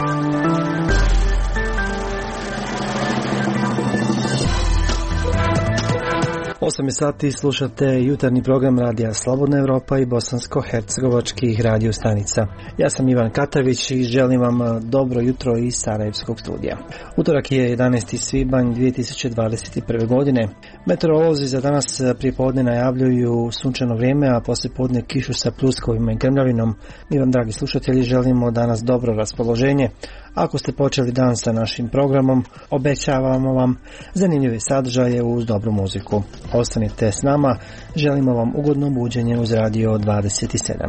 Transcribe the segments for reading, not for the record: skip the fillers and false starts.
Osam sati slušate jutarnji program Radija Slobodna Evropa i bosansko-hercegovačkih radio stanica. Ja sam Ivan Katavić i želim vam dobro jutro iz Sarajevskog studija. Utorak je 11. svibanj 2021. godine. Meteorolozi za danas prijepodne najavljuju sunčano vrijeme, a poslijepodne kišu sa pljuskovima i grmljavinom. Mi vam, dragi slušatelji, želimo danas dobro raspoloženje. Ako ste počeli dan sa našim programom, obećavamo vam zanimljive sadržaje uz dobru muziku. Ostanite s nama, želimo vam ugodno buđenje uz Radio 27.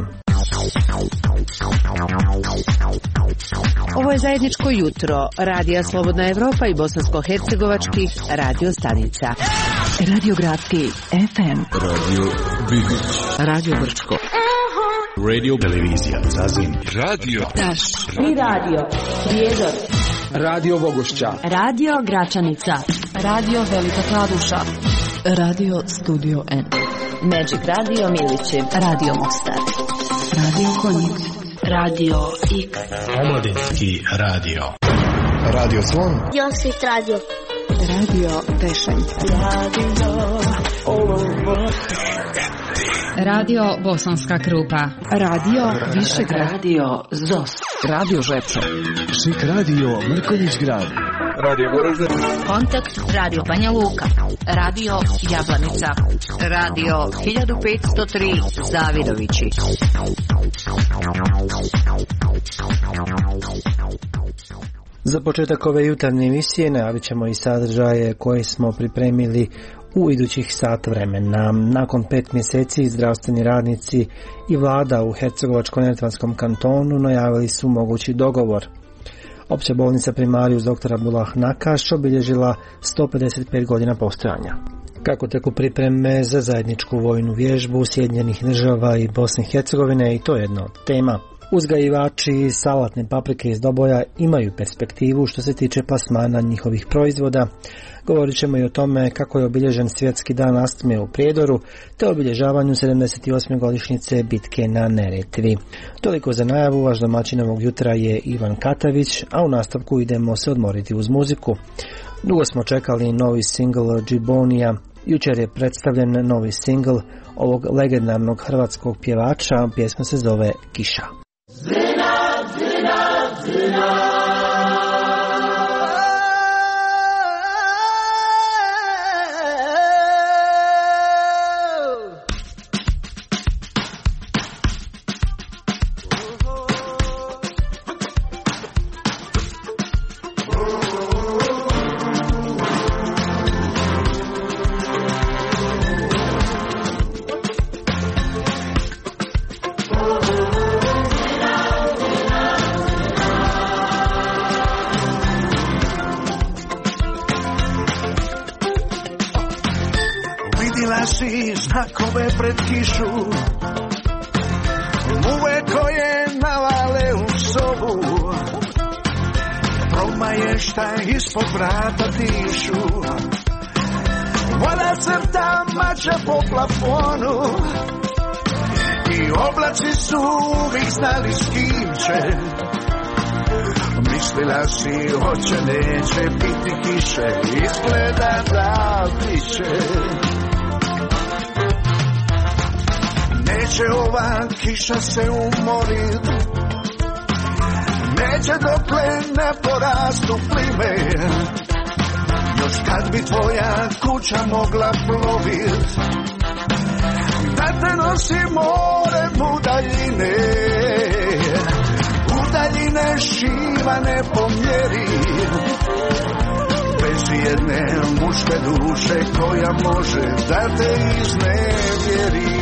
Ovo je zajedničko jutro Radija Slobodna Evropa i bosansko-hercegovačkih radio stanica. Radio Gradski FM, Radio Vidić, Radio Brčko, Radio Televizija Zazin, Radio Taš i Radio Prijedor, Radio Vogošća, Radio Gračanica, Radio Velika Kladuša, Radio Studio N, Magic Radio Milići, Radio Mostar, Radio Konjic, Radio X, Omladinski radio, Radio Slon, Josip Radio, Radio Tešanj, Radio Bosanska Krupa, Radio Višegrad, Radio Zos, Radio Žepčo, Šik Radio Mrkonjić Grad, Radio Goražde, Kontakt Radio Banja Luka, Radio Jablanica, Radio 1503 Zavidovići. Za početak ove jutarnje emisije najavit ćemo i sadržaje koje smo pripremili u idućih sat vremena. Nakon 5 mjeseci zdravstveni radnici i vlada u Hercegovačko-neretvanskom kantonu najavili su mogući dogovor. Opća bolnica Primarius dr. Abdullah Nakaš obilježila 155 godina postojanja. Kako teku pripreme za zajedničku vojnu vježbu Sjedinjenih Država i Bosne i Hercegovine, i to je jedna od tema. Uzgajivači salatne paprike iz Doboja imaju perspektivu što se tiče plasmana njihovih proizvoda. Govorit ćemo i o tome kako je obilježen svjetski dan astme u Prijedoru, te obilježavanju 78. godišnjice bitke na Neretvi. Toliko za najavu, vaš domaćin ovog jutra je Ivan Katavić, a u nastavku idemo se odmoriti uz muziku. Dugo smo čekali novi singl Džibonija. Jučer je predstavljen novi singl ovog legendarnog hrvatskog pjevača, pjesma se zove Kiša. Zina, zina, zina. Znakove pred kišu, muve koje navale u sobu, promaje šta ispod vrata dišu, voda crta mače po plafonu i oblaci su uvijek znali s kim će. Mislila si hoće neće biti kiše, izgleda da biće. Neće ova kiša se umorit, neće dokle ne porastu plime. Još kad bi tvoja kuća mogla plovit, da te nosi more u daljine, u daljine šivane po mjeri, bez jedne muške duše koja može da te iznevjeri.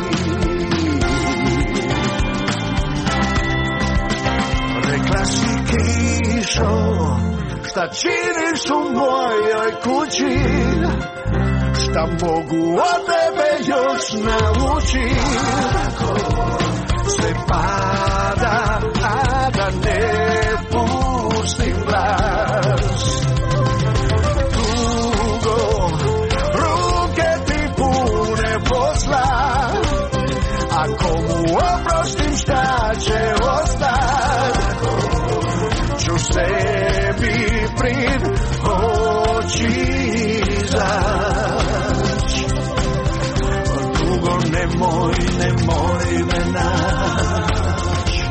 Rekla si kišo, šta činiš u mojoj kući, šta mogu od tebe još naučiti. Sve pada, a da ne pustim glas. Dugo, ruke ti pune posla, ako mu oprostim šta će ostati. sebi prid oči izaći. Dugo nemoj me naći.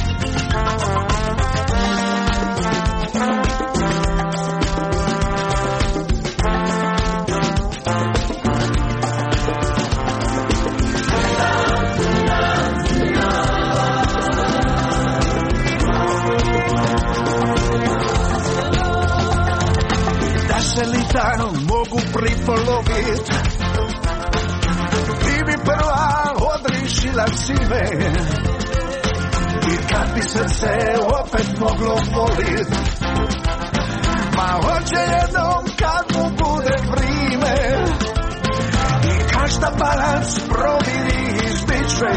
Se li tajno mogu pripolovit, ti bi prva odrišila si me, i kad bi srce opet moglo volit, ma hoće jednom kad mu bude vrime, i každa balans proviri izbiće,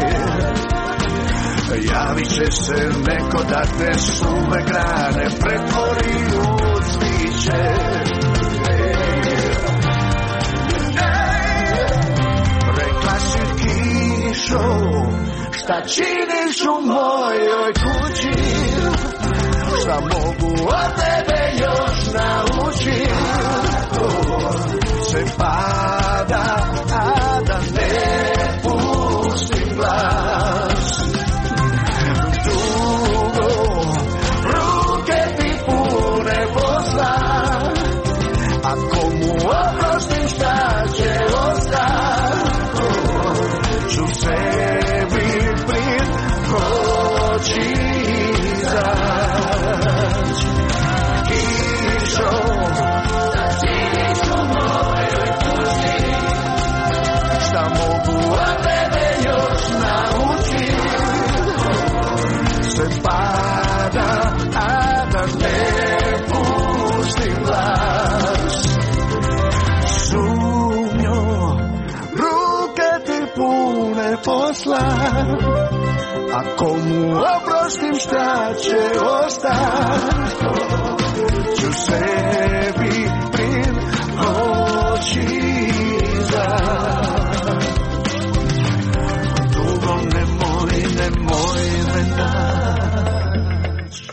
javit će se neko da te suve grane pretvori u cviće. Šta činiš u mojoj kući? Šta mogu od tebe još naučit? Se pada, a da ne pustim glas. Dugo ruke ti pune posla, ako mu oprostim šta će ostati? Ću sebi prid oči izaći. Kišo, šta činiš u mojoj kući? Šta mogu od tebe još naučit? Se pada, a da ne pustim glas. Sumnjo, pune posla, ako mu oprostim šta će ostati? Ću sebi prid oči izaći. Dugo nemoj me naći.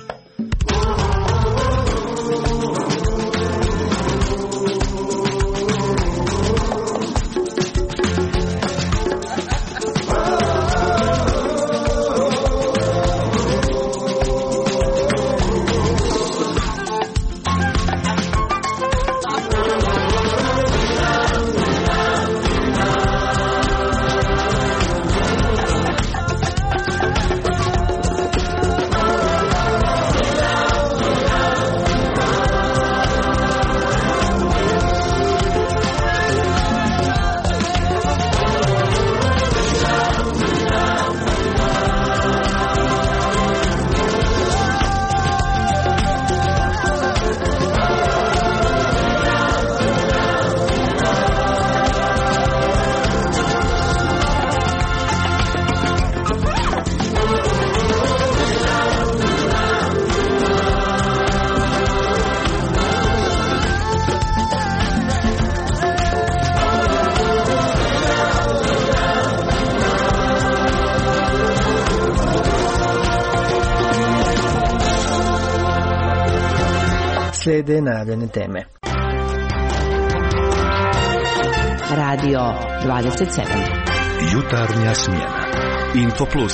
Slijede najavljene teme. Radio 27. Jutarnja smjena. Info Plus.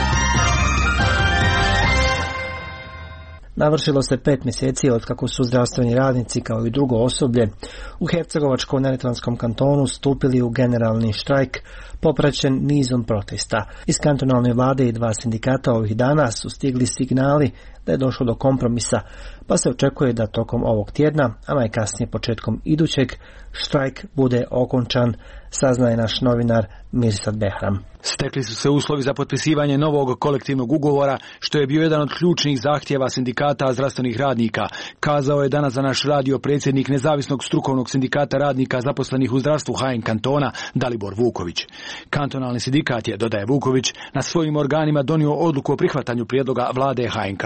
Navršilo se 5 mjeseci od kako su zdravstveni radnici kao i drugo osoblje u Hercegovačko-neretvanskom kantonu stupili u generalni štrajk popraćen nizom protesta. Iz kantonalne vlade i 2 sindikata ovih dana su stigli signali da je došlo do kompromisa, pa se očekuje da tokom ovog tjedna, a najkasnije početkom idućeg, štrajk bude okončan, saznaje naš novinar Mirsad Behram. Stekli su se uslovi za potpisivanje novog kolektivnog ugovora, što je bio jedan od ključnih zahtjeva sindikata zdravstvenih radnika, kazao je danas za naš radio predsjednik Nezavisnog strukovnog sindikata radnika zaposlenih u zdravstvu HN kantona Dalibor Vuković. Kantonalni sindikat je, dodaje Vuković, na svojim organima donio odluku o prihvatanju prijedloga vlade HNK.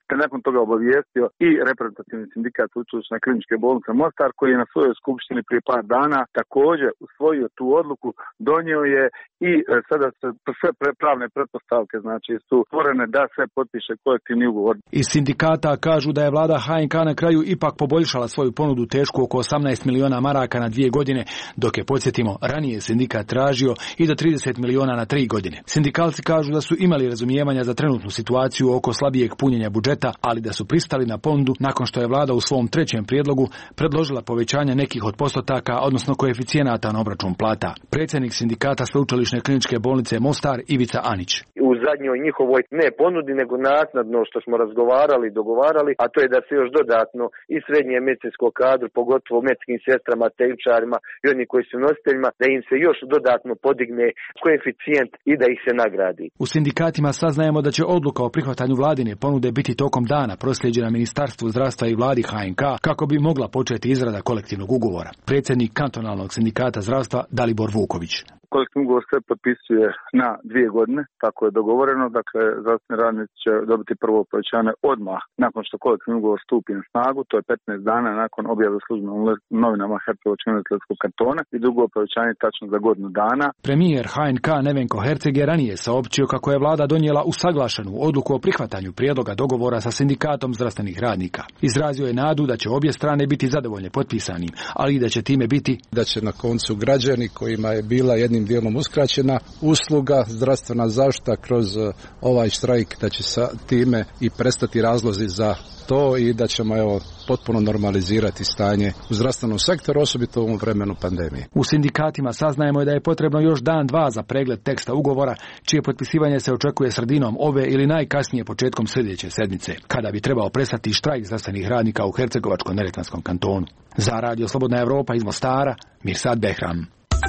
te nakon toga obavijestio i reprezentativni sindikat Sveučilišne kliničke bolnice Mostar, koji je na svojoj skupštini prije par dana također usvojio tu odluku, donio je i sada sve pravne pretpostavke znači su stvorene da se potpiše kolektivni ugovor. Iz sindikata kažu da je vlada HNK na kraju ipak poboljšala svoju ponudu tešku oko 18 miliona maraka na 2 godine, dok je, podsjetimo, ranije sindikat tražio i do 30 miliona na 3 godine. Sindikalci kažu da su imali razumijevanja za trenutnu situaciju oko slabijeg punjenja budžeta, ali da su pristali na ponudu nakon što je vlada u svom trećem prijedlogu predložila povećanje nekih od postotaka, odnosno koeficijenata na obračun plata. Predsjednik sindikata Sveučilišne kliničke bolnice Mostar Ivica Anić. U zadnjoj njihovoj ne ponudi, nego naknadno što smo razgovarali i dogovarali, a to je da se još dodatno i srednje medicinsko kadru, pogotovo medicinskim sestrama, tehničarima i oni koji su nositeljima, da im se još dodatno podigne koeficijent i da ih se nagradi. U sindikatima saznajemo da će odluka o prihvatanju vladine ponude biti tokom dana proslijeđena Ministarstvu zdravstva i vladi HNK kako bi mogla početi izrada kolektivnog ugovora. Predsjednik kantonalnog sindikata zdravstva Dalibor Vuković. Kolektivni ugovor se potpisuje na 2 godine, tako je dogovoreno, dakle zdravstveni radnici će dobiti prvo povećanje odmah nakon što kolektivni ugovor stupi na snagu, to je 15 dana nakon objave u službenim novinama Hercegovačko-neretvanskog kantona i drugo povećanje tačno za godinu dana. Premijer HNK Nevenko Herceg je ranije saopćio kako je vlada donijela usaglašenu odluku o prihvatanju prijedloga dogovora sa sindikatom zdravstvenih radnika. Izrazio je nadu da će obje strane biti zadovoljne potpisanim, ali i da će time biti da će na koncu građani kojima je bila jednim dijelom uskraćena usluga, zdravstvena zaštita kroz ovaj štrajk, da će sa time i prestati razlozi za to i da ćemo potpuno normalizirati stanje u zdravstvenom sektoru, osobito u ovom vremenu pandemije. U sindikatima saznajemo da je potrebno još dan, 2 za pregled teksta ugovora, čije potpisivanje se očekuje sredinom ove ili najkasnije početkom sljedeće sedmice, kada bi trebao prestati štrajk zdravstvenih radnika u Hercegovačko-neretvanskom kantonu. Za Radio Slobodna Evropa iz Mostara, Mirsad Behram.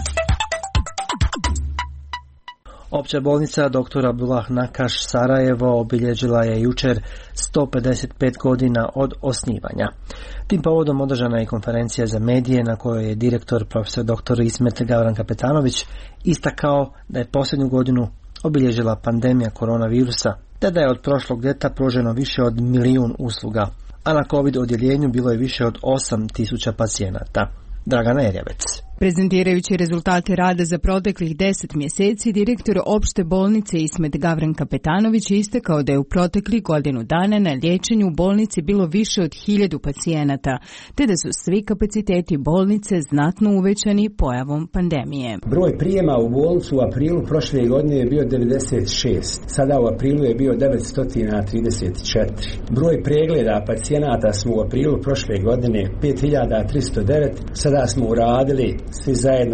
Opća bolnica dr. Abdullah Nakaš Sarajevo obilježila je jučer 155 godina od osnivanja. Tim povodom održana je konferencija za medije na kojoj je direktor profesor dr. Ismet Gavranka Petanović istakao da je posljednju godinu obilježila pandemija koronavirusa, te da je od prošlog ljeta pruženo više od 1 milijun usluga, a na COVID odjeljenju bilo je više od 8.000 pacijenata. Dragana Erjavec. Prezentirajući rezultate rada za proteklih 10 mjeseci, direktor opšte bolnice Ismet Gavranka Petanović je istakao da je u proteklih godinu dana na liječenju u bolnici bilo više od 1000 pacijenata, te da su svi kapaciteti bolnice znatno uvećani pojavom pandemije. Broj prijema u bolnicu u aprilu prošle godine je bio 96, sada u aprilu je bio 934. Broj pregleda pacijenata smo u aprilu prošle godine 5309, sada smo uradili svi zajedno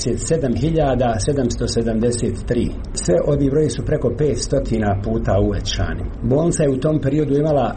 27.773. Sve ovi broji su preko 500 puta uvećani. Bolnica je u tom periodu imala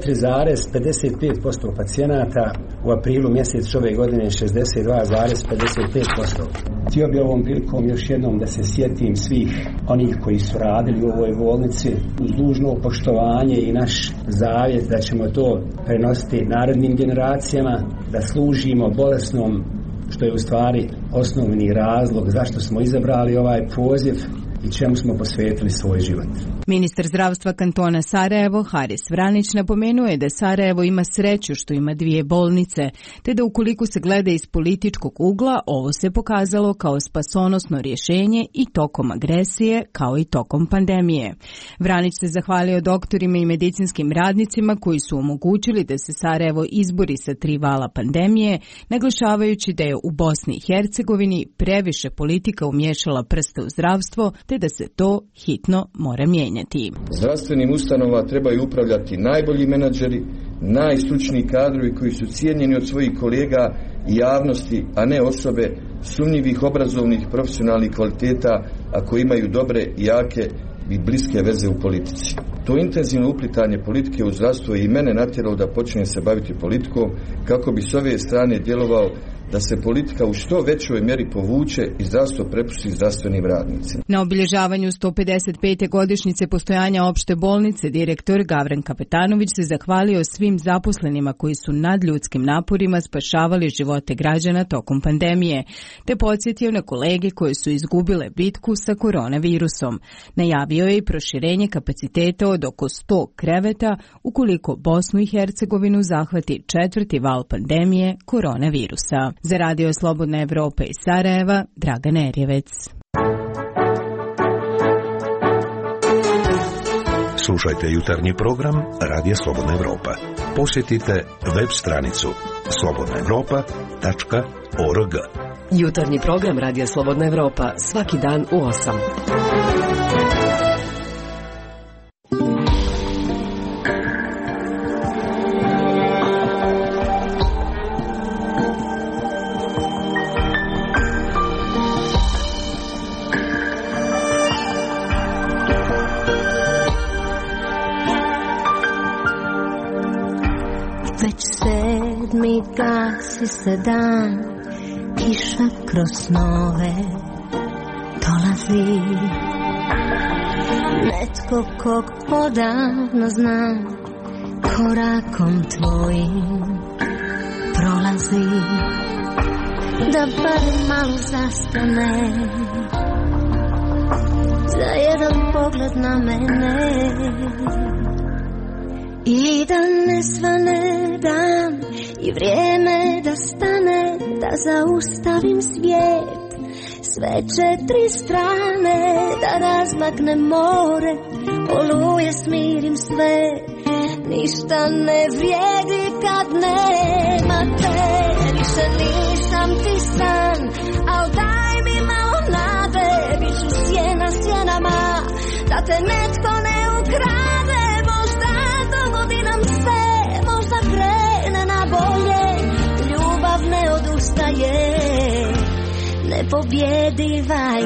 4,55% pacijenata, u aprilu mjesecu ove godine 62,55%. Htio bi ovom prilikom još jednom da se sjetim svih onih koji su radili u ovoj bolnici uz dužno poštovanje i naš zavjet da ćemo to prenositi narednim generacijama, da služimo bolesnom, što je u stvari osnovni razlog zašto smo izabrali ovaj poziv i čemu smo posvetili svoj život. Ministar zdravstva kantona Sarajevo, Haris Vranić, napomenuo je da Sarajevo ima sreću što ima 2 bolnice, te da ukoliko se gleda iz političkog ugla, ovo se pokazalo kao spasonosno rješenje i tokom agresije, kao i tokom pandemije. Vranić se zahvalio doktorima i medicinskim radnicima koji su omogućili da se Sarajevo izbori sa 3 vala pandemije, naglašavajući da je u Bosni i Hercegovini previše politika umiješala prste u zdravstvo, te da se to hitno mora mijenjati. Zdravstvenim ustanovama trebaju upravljati najbolji menadžeri, najstručniji kadrovi koji su cijenjeni od svojih kolega i javnosti, a ne osobe sumnjivih obrazovnih profesionalnih kvaliteta, a koji imaju dobre, jake i bliske veze u politici. To intenzivno uplitanje politike u zdravstvo je i mene natjeralo da počnem se baviti politikom kako bi s ove strane djelovao da se politika u što većoj mjeri povuče i zdravstvo prepusti zdravstvenim radnicima. Na obilježavanju 155. godišnjice postojanja opšte bolnice, direktor Gavranka Petanović se zahvalio svim zaposlenima koji su nadljudskim naporima spašavali živote građana tokom pandemije, te podsjetio na kolege koje su izgubile bitku sa koronavirusom. Najavio je i proširenje kapaciteta od oko 100 kreveta ukoliko Bosnu i Hercegovinu zahvati 4. val pandemije koronavirusa. Za Radio Slobodna Evropa iz Sarajeva, Dragan Erjevec. Slušajte jutarnji program Radija Slobodna Evropa. Posjetite web stranicu slobodnaevropa.org. Jutarnji program Radija Slobodna Evropa svaki dan u 8. Gasi se dan, kiša kroz snove dolazi. Netko kog odavno znam, korakom tvojim prolazi. Da bar malo zastane, za jedan pogled na mene. I da ne svane dan i vrijeme da stane, da zaustavim svijet, sve 4 strane, da razmaknem more, oluje smirim sve, ništa ne vrijedi kad nema te. Više nisam ti san, al daj mi malo nade, bit ću sjena sjenama, da te netko ne ukrade. Dogodi nam se, možda krene na bolje, ljubav ne odustaje, nepobjediva je.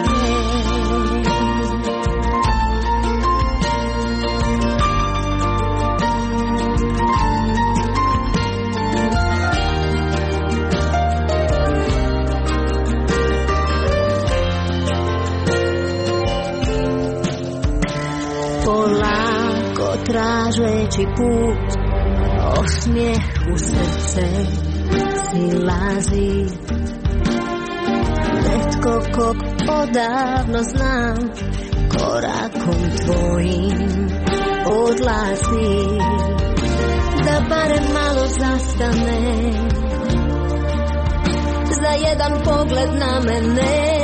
Tražeći put, osmijeh u srce silazi. Netko kog odavno znam, korakom tvojim odlazi. Da barem malo zastane, za jedan pogled na mene.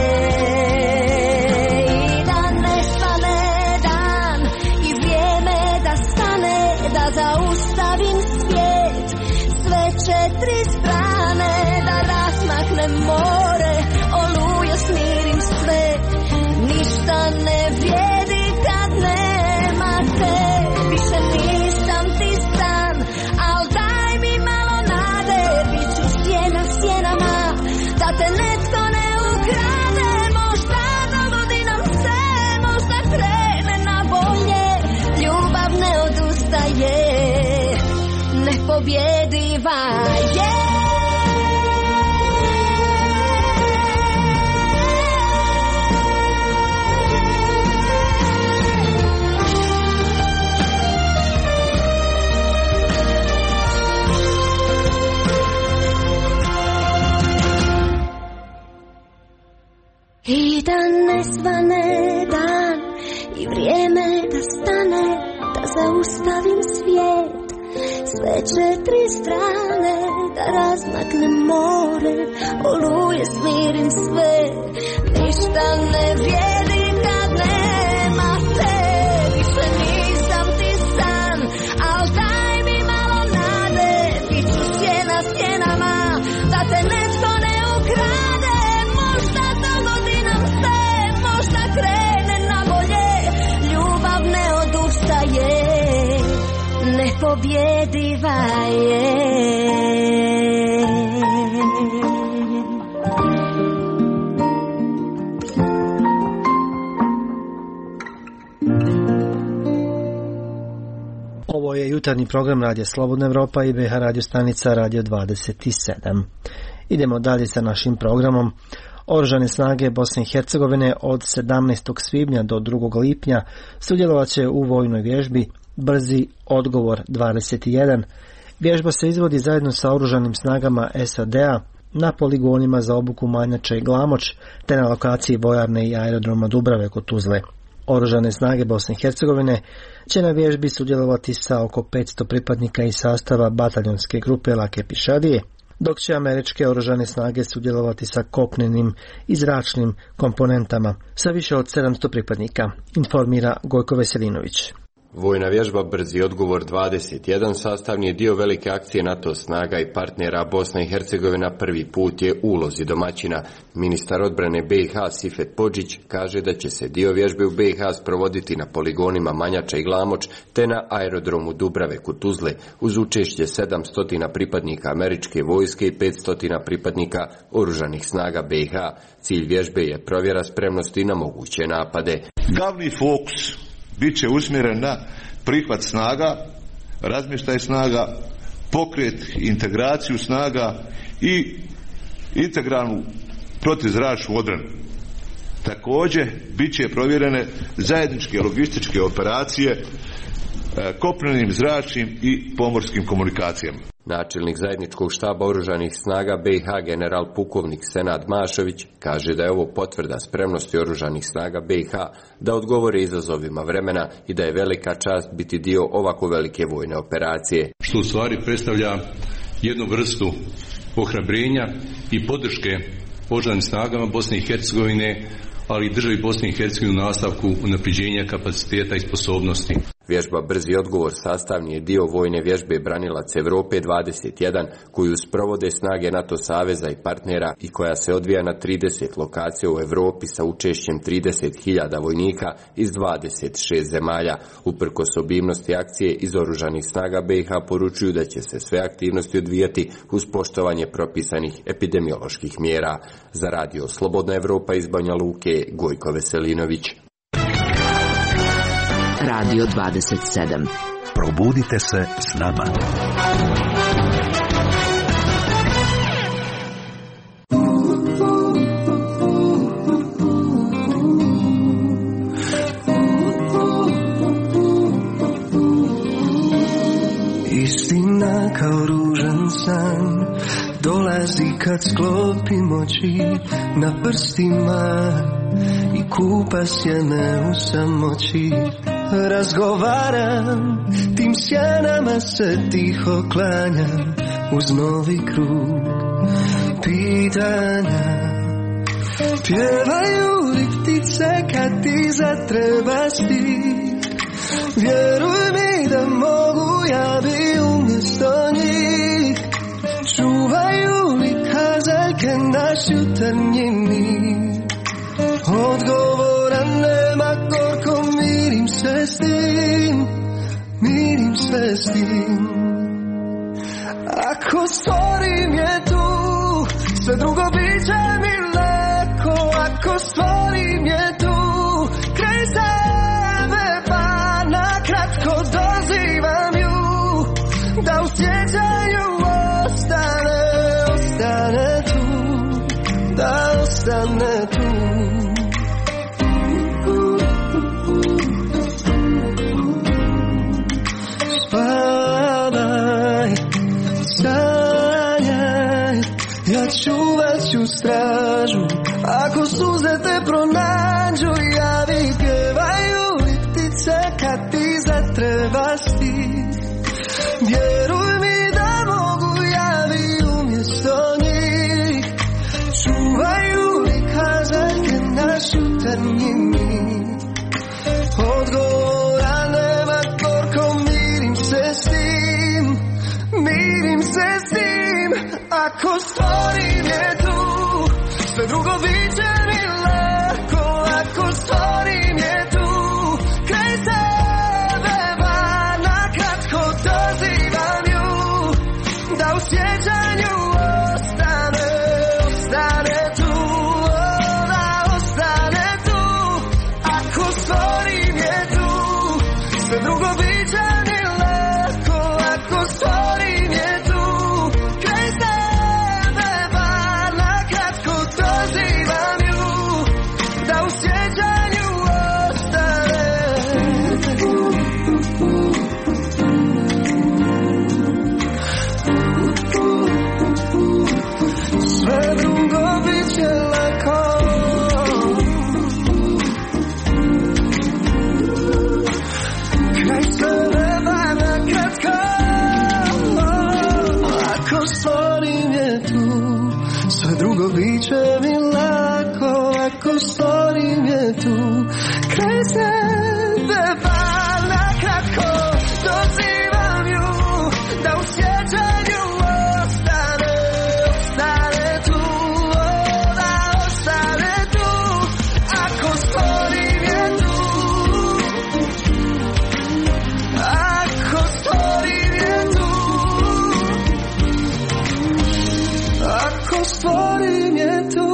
Zaustavim svijet, sve 4 strane, da razmaknem more, oluje smirim sve, ništa ne vrijedi kad nema te. Više nisam ti san, al daj mi malo nade, bit ću sjena sjenama, da te netko ne ukrade. Možda dogodi nam se, možda krene na bolje, ljubav ne odustaje, nepobjediva je. I da ne svane dan i vrijeme da stane, da zaustavim svijet, sve 4 strane, da razmaknem more, oluje smirim sve, ništa ne vrijedi kad nema te. Više nisam ti san, al daj mi malo nade, bit ću sjena sjenama, da te netko ne ukrade. Možda dogodi nam se, možda krene na bolje, ljubav ne odustaje, nepobjediva je. Ovo je jutarnji program Radija Slobodna Evropa i BH radio stanica Radio 27. Idemo dalje sa našim programom. Oružane snage Bosne i Hercegovine od 17. svibnja do 2. lipnja sudjelovat će u vojnoj vježbi Brzi odgovor 21. Vježba se izvodi zajedno sa oružanim snagama SAD-a na poligonima za obuku Manjača i Glamoč, te na lokaciji vojarne i aerodroma Dubrave kod Tuzle. Oružane snage Bosne i Hercegovine će na vježbi sudjelovati sa oko 500 pripadnika iz sastava bataljonske grupe Lake Pišadije, dok će američke oružane snage sudjelovati sa kopnenim i zračnim komponentama sa više od 700 pripadnika, informira Gojko Veselinović. Vojna vježba Brzi odgovor 21 sastavni je dio velike akcije NATO snaga i partnera. Bosna i Hercegovina prvi put je u ulozi domaćina. Ministar odbrane BiH Sifet Podžić kaže da će se dio vježbe u BiH sprovoditi na poligonima Manjača i Glamoč te na aerodromu Dubrave kod Tuzle uz učešće 700 pripadnika američke vojske i 500 pripadnika oružanih snaga BiH. Cilj vježbe je provjera spremnosti na moguće napade. Glavni fokus bit će usmjeren na prihvat snaga, razmještaj snaga, pokret, integraciju snaga i integralnu protuzračnu obranu. Također bit će provjerene zajedničke logističke operacije kopnenim, zračnim i pomorskim komunikacijama. Načelnik zajedničkog štaba oružanih snaga BiH general pukovnik Senad Mašović kaže da je ovo potvrda spremnosti oružanih snaga BiH da odgovore izazovima vremena i da je velika čast biti dio ovako velike vojne operacije. Što u stvari predstavlja jednu vrstu ohrabrenja i podrške oružanim snagama Bosne i Hercegovine, ali i državi Bosne i Hercegovine u nastavku unapređenja kapaciteta i sposobnosti. Vježba Brzi odgovor sastavni je dio vojne vježbe Branilac Evrope 21 koju sprovode snage NATO saveza i partnera i koja se odvija na 30 lokacija u Evropi sa učešćem 30.000 vojnika iz 26 zemalja. Uprkos obimnosti akcije iz oružanih snaga BiH poručuju da će se sve aktivnosti odvijati uz poštovanje propisanih epidemioloških mjera. Za radio Slobodna Evropa iz Banja Luke, Gojko Veselinović. Radio 27. Probudite se s nama. Istina kao ružan san dolazi kad sklopim oči na prstima i kupa sjene u samoći. Razgovaram, tim sjanama se tiho klanjam uz novi krug pitanja. Pjevaju li ptice kad ti zatreba stih? Vjeruj mi da mogu, ja bi umjesto njih. Čuvaju li kazaljke naš jutarnji mir? Odgovora nema, gorko mirim se s tim, mirim se s tim. Ako stvorim je tu, sve drugo bit će mi lako. Ako stvorim je tu, kraj sebe pa nakratko dozivam ju, da u sjećanju ostane, ostane tu, da ostane tu. Ja čuvat ću stražu, ako suze te pronađu, javi, pjevaju li ptice kad ti zatreba stih? Vjeruj mi da mogu, javi umjesto njih. Čuvaju li kazaljke naš jutarnji mir? Odgovora nema, gorko mirim se s tim, mirim se s tim. Ako stvorim je tu, sve drugo bit će mi lako. Ako stvorim je tu, kraj sebe pa nakratko dozivam ju, da u sjećanju ostane, ostane tu, da ostane tu. Ako stvorim je tu, sve drugo bit će mi lako. Ako stvorim je tu, biće mi lako ako stvorim je tu kraj sebe bar na kratko dozivam ju da u sjećanju ostane tu, da ostane tu ako stvorim je tu, ako stvorim je tu, ako stvorim je tu.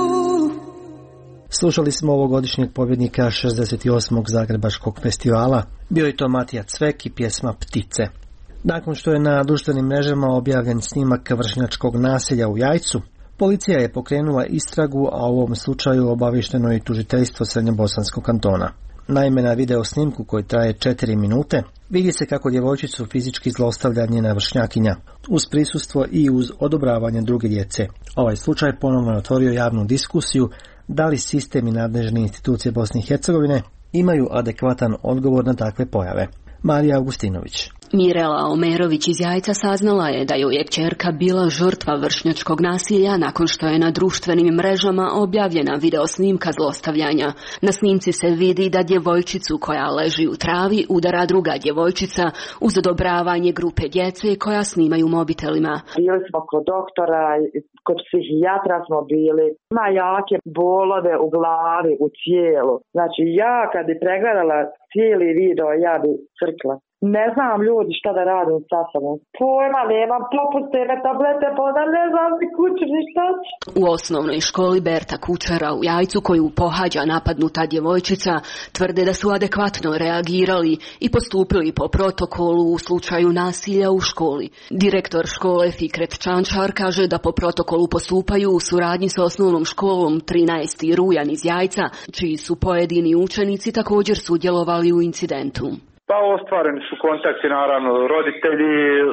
Slušali smo ovogodišnjeg pobjednika 68. Zagrebačkog festivala. Bio je to Matija Cvek i pjesma Ptice. Nakon što je na društvenim mrežama objavljen snimak vršnjačkog nasilja u Jajcu, policija je pokrenula istragu, a u ovom slučaju obavješteno je tužiteljstvo Srednjobosanskog kantona. Naime, na video snimku koji traje 4 minute, vidi se kako djevojčicu fizički zlostavlja njena vršnjakinja, uz prisustvo i uz odobravanje druge djece. Ovaj slučaj ponovno je otvorio javnu diskusiju da li sistem i nadležne institucije Bosne i Hercegovine imaju adekvatan odgovor na takve pojave. Marija Augustinović. Mirela Omerović iz Jajca saznala je da joj je kćerka bila žrtva vršnjačkog nasilja nakon što je na društvenim mrežama objavljena video snimka zlostavljanja. Na snimci se vidi da djevojčicu koja leži u travi udara druga djevojčica uz odobravanje grupe djece koja snimaju mobitelima. Bili smo kod doktora, kod psihijatra smo bili. Ima jake bolove u glavi, u tijelu. Znači ja kad bi pregledala cijeli video, ja bi crkla. Ne znam ljudi šta da radim sa sobom. Pojma nemam, popuste me tablete, pa ne znam ni kuću ni šta. U osnovnoj školi Berta Kučera u Jajcu, koju pohađa napadnuta djevojčica, tvrde da su adekvatno reagirali i postupili po protokolu u slučaju nasilja u školi. Direktor škole Fikret Čančar kaže da po protokolu postupaju u suradnji sa osnovnom školom 13. Rujan iz Jajca, čiji su pojedini učenici također sudjelovali u incidentu. Pa ostvareni su kontakti, naravno, roditelji,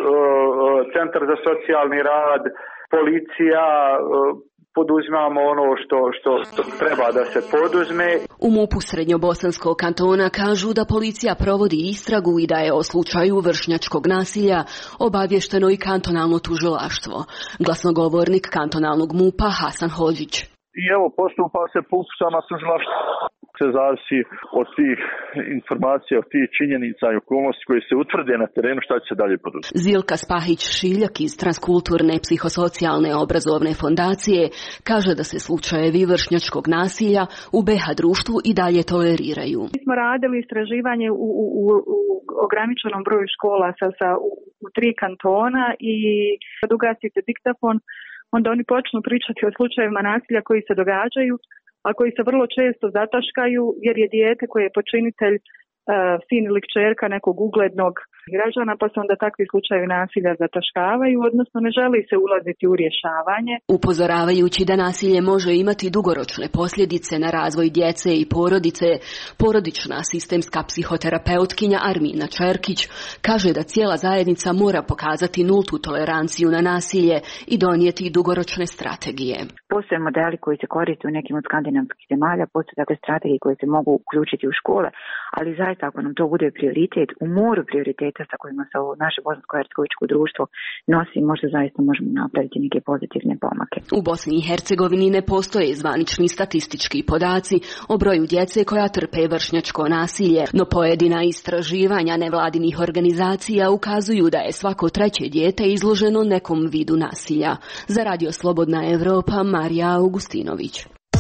centar za socijalni rad, policija, poduzimamo ono što treba da se poduzme. U MUP-u Srednjobosanskog kantona kažu da policija provodi istragu i da je o slučaju vršnjačkog nasilja obavješteno i kantonalno tužilaštvo. Glasnogovornik kantonalnog MUP-a Hasan Hodžić. I evo, postupa se PUP sama tužilaštvo. Se zavisi od tih informacija, od tih činjenica i okolnosti koje se utvrde na terenu, šta će se dalje poduzeti. Zilka Spahić-Šiljak iz Transkulturne psihosocijalne obrazovne fondacije kaže da se slučajevi vršnjačkog nasilja u BiH društvu i dalje toleriraju. Mi smo radili istraživanje u ograničenom broju škola u 3 kantona i kad ugasite diktafon, onda oni počnu pričati o slučajevima nasilja koji se događaju, a koji se vrlo često zataškaju jer je dijete koje je počinitelj sin ili kćerka nekog uglednog građana, pa se onda takvi slučajevi nasilja zataškavaju, odnosno ne želi se ulaziti u rješavanje. Upozoravajući da nasilje može imati dugoročne posljedice na razvoj djece i porodice, porodična sistemska psihoterapeutkinja Armina Čerkić kaže da cijela zajednica mora pokazati nultu toleranciju na nasilje i donijeti dugoročne strategije. Postoje modeli koji se koriste u nekim od skandinavskih zemalja, postoje takve strategije koje se mogu uključiti u škole, ali zaista ako nam to bude prioritet, u moru prioriteta sa kojima se ovo naše bosansko-hercegovičko društvo nosi, možda zaista možemo napraviti neke pozitivne pomake. U Bosni i Hercegovini ne postoje zvanični statistički podaci o broju djece koja trpe vršnjačko nasilje, no pojedina istraživanja nevladinih organizacija ukazuju da je svako 3. dijete izloženo nekom vidu nasilja. Za Radio Slobodna Evropa, Marija Augustinović.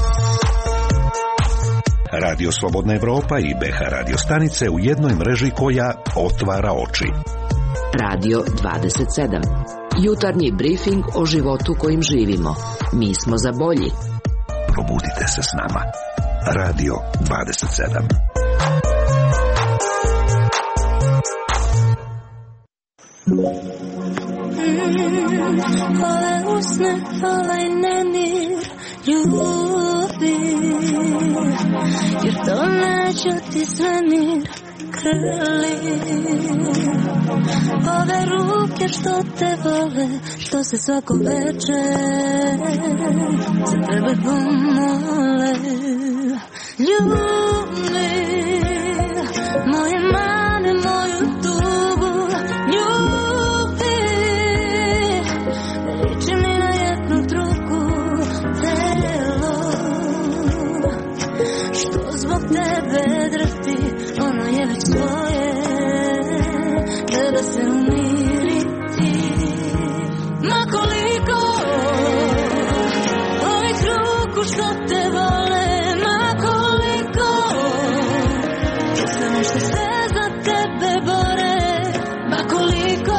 Radio Slobodna Evropa i BiH radio stanice u jednoj mreži koja otvara oči. Radio 27. Jutarnji brifing o životu kojim živimo. Mi smo za bolji. Probudite se s nama. Radio 27. Ove usne, ovaj nemir ljubi, jer to neću ti svemir krli. Ove ruke što te vole, što se svako večer za tebe pomole. Ljubi moje mane, moju tugu, ljubi, liči mi na jednu drugu, te ne da se umiriti. Ma koliko ovih ruku što te vole, ma koliko samo što se za tebe bore, ma koliko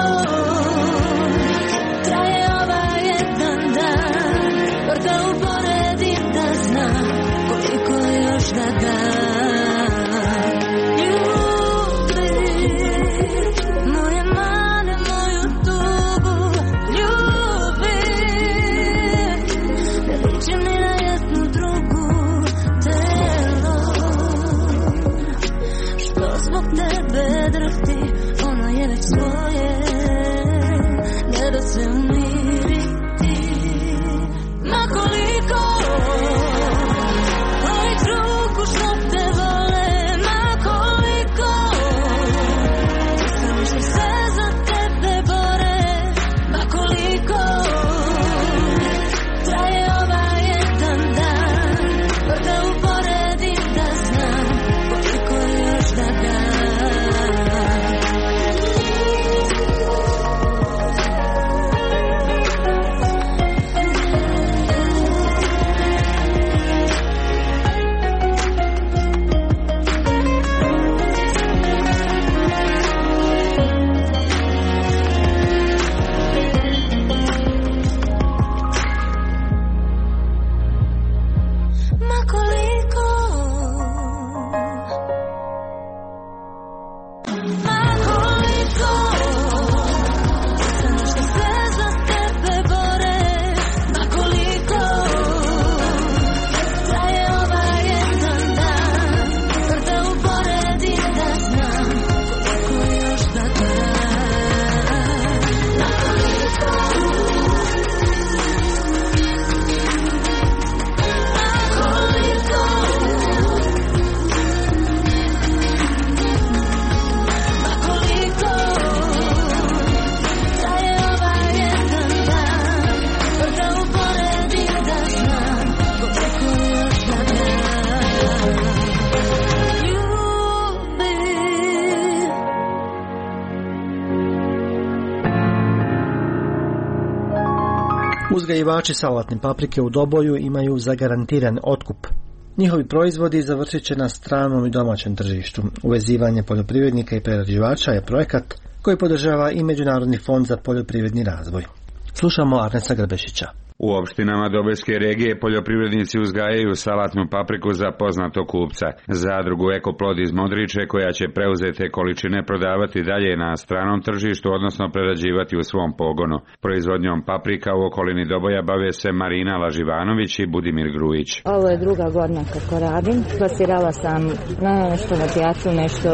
traje ovaj jedan dan, bar da uporedim da znam koliko još da dam. Uzgajivači salatne paprike u Doboju imaju zagarantiran otkup. Njihovi proizvodi završit će na stranom i domaćem tržištu. Uvezivanje poljoprivrednika i prerađivača je projekat koji podržava i Međunarodni fond za poljoprivredni razvoj. Slušamo Arnesa Grbešića. U opštinama Dobojske regije poljoprivrednici uzgajaju salatnu papriku za poznatog kupca. Zadrugu Ekoplod iz Modriče, koja će preuzete količine prodavati dalje na stranom tržištu, odnosno prerađivati u svom pogonu. Proizvodnjom paprika u okolini Doboja bave se Marina Laživanović i Budimir Grujić. Ovo je druga godina kako radim. Plasirala sam nešto na pijacu, nešto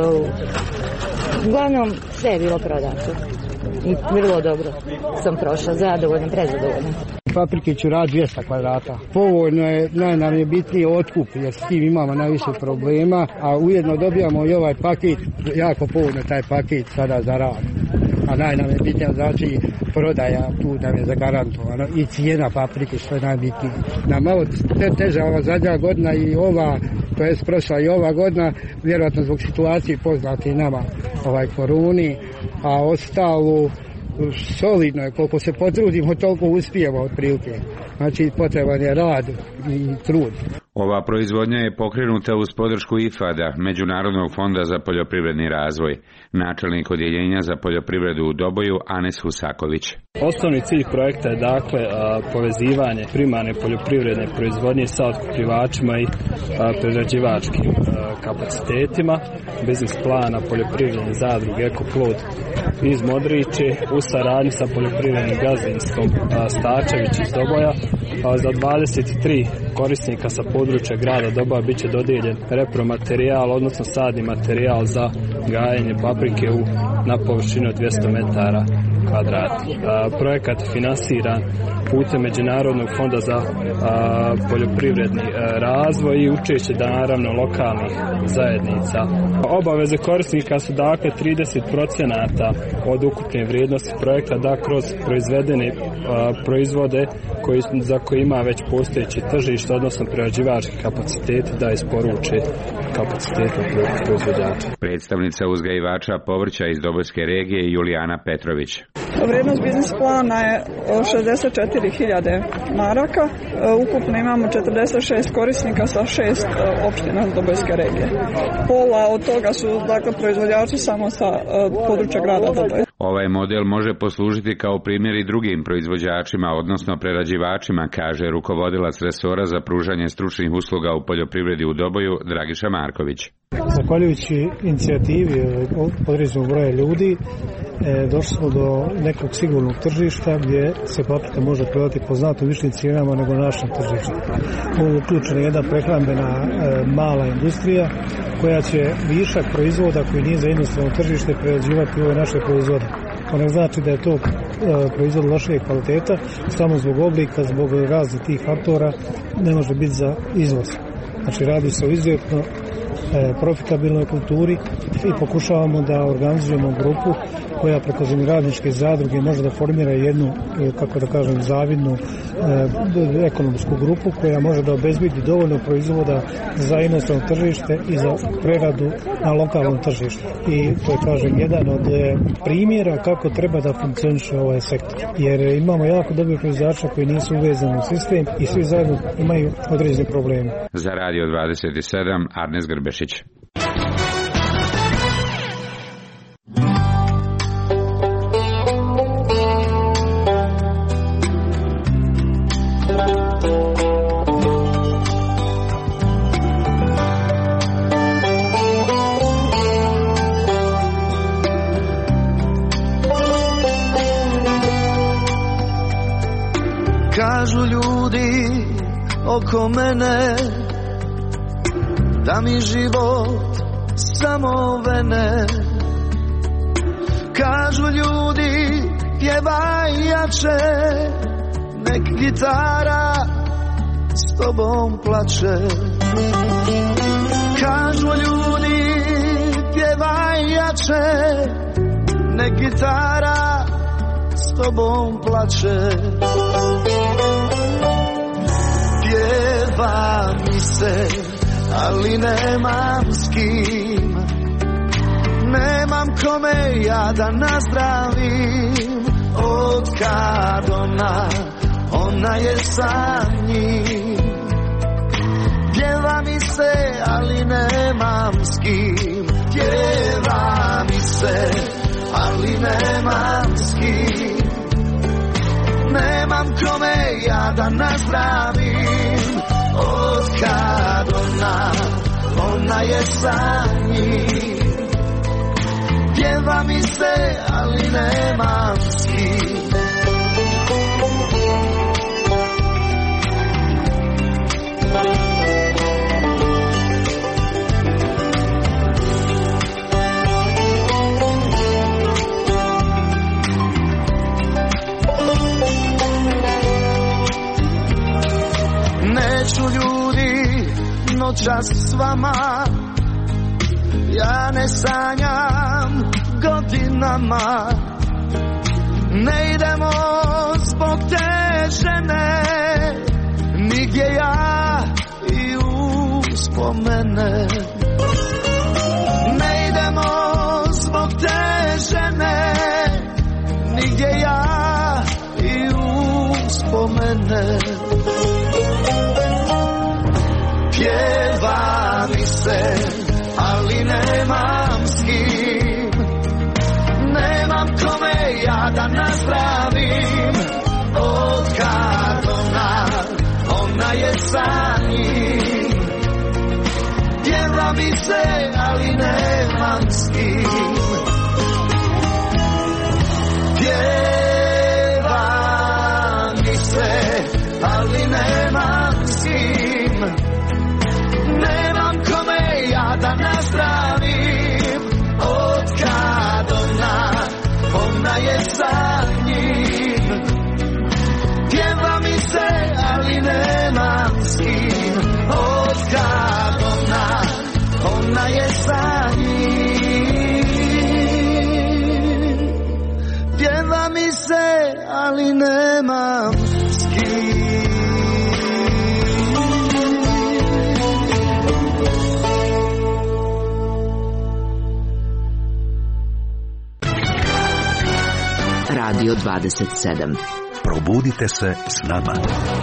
uglavnom sve je bilo prodato. I vrlo dobro sam prošla, zadovoljna, prezadovoljna. Paprike ću raditi 200 kvadrata. Povoljno je, nam je bitniji otkup, jer s tim imamo najviše problema, a ujedno dobijamo i ovaj paket, jako povoljno taj paket sada za rad. A nam je bitnija, znači prodaja tu nam je zagarantovano i cijena paprike, što je najbitnije. Nam malo teža ova zadnja godina i ova, to je prošla i ova godina, vjerojatno zbog situacije poznate nama koruni, a ostalo solidno je, koliko se potrudimo toliko uspijemo otprilike. Znači potreban je rad i trud. Ova proizvodnja je pokrenuta uz podršku IFAD-a, Međunarodnog fonda za poljoprivredni razvoj. Načelnik odjeljenja za poljoprivredu u Doboju, Anes Husaković. Osnovni cilj projekta je dakle povezivanje primarne poljoprivredne proizvodnje sa otkupljivačima i prerađivačkim kapacitetima. Biznis plana poljoprivredne zadruge Ekoplod iz Modriče u saradnji sa poljoprivrednim gazdinstvom Stačević iz Doboja. Za 23 korisnika sa područja grada Doboja bit će dodijeljen repromaterijal, odnosno sadni materijal za gajenje paprike na površini od 200 metara kvadratnih. Projekat finansiran putem Međunarodnog fonda za poljoprivredni razvoj i učešće naravno lokalnih zajednica. Obaveze korisnika su dakle 30% od ukupne vrijednosti projekta da kroz proizvedene proizvode za koje ima već postojeći tržište, odnosno prerađivački kapaciteti da isporuče kapaciteta proizvođača. Predstavnica uzgajivača povrća iz Dobojske regije Julijana Petrović. Vrijednost biznis plana je 64.000 maraka. Ukupno imamo 46 korisnika sa 6 opština Dobojske regije. Pola od toga su dakle proizvođači samo sa područja grada Doboj. Ovaj model može poslužiti kao primjer i drugim proizvođačima, odnosno prerađivačima, kaže rukovodilac resora za pružanje stručnih usluga u poljoprivredi u Doboju Dragiša Marković. Zahvaljujući inicijativi određenog broja ljudi došli smo do nekog sigurnog tržišta gdje se paprika može prodati po znatno višim cijenama nego na našem tržištu. U uključena je jedna prehrambena mala industrija koja će višak proizvoda koji nije za inostrano tržište prerađivati ove naše proizvode. To ne znači da je to proizvod lošije kvaliteta, samo zbog oblika, zbog raznih tih faktora ne može biti za izvoz. Znači radi se o izuzetno profitabilnoj kulturi i pokušavamo da organizujemo grupu koja preko zemljoradničke zadruge može da formira jednu, kako da kažem, zavidnu ekonomsku grupu koja može da obezbedi dovoljno proizvoda za inostrano tržište i za preradu na lokalnom tržištu. I to je, kažem, jedan od primjera kako treba da funkcioniše ovaj sektor. Jer imamo jako dobri proizvođača koji nisu uvezani u sistem i svi zajedno imaju određene probleme. Za Radio 27 Arnes Grbešić. Kažu ljudi oko mene da mi život samo vene. Kažu ljudi pjevaj jače, nek gitara s tobom plače. Kažu ljudi pjevaj jače, nek gitara s tobom plače. Pjeva mi se, ali nemam s kim. Nemam kome ja da nazdravim. Od kad ona je sa njim. Pjeva mi se, ali nemam s kim. Pjeva mi se, ali nemam s kim. Nemam kome ja da nazdravim. Od kad ona je sa njim. Pjeva mi se, ali nemam s kim. Neću ljudi noćas s vama, ja ne sanjam godinama. Ne idemo zbog te žene, nigdje ja i uspomene. Ne idemo zbog te žene, nigdje ja i uspomene. Pjeva mi se, ali nemam s kim. Nemam kome ja da nazdravim. Od kad ona je sa njim. Pjeva mi se, ali nemam s kim. Pjeva mi se, ali nemam s kim. Nemam kome ja da nazdravim. Od kad ona je sa njim. Pjeva mi se, ali nemam s kim. Od kad ona je sa njim. Pjeva mi se, ali nemam s kim. Radio 27. Probudite se s nama.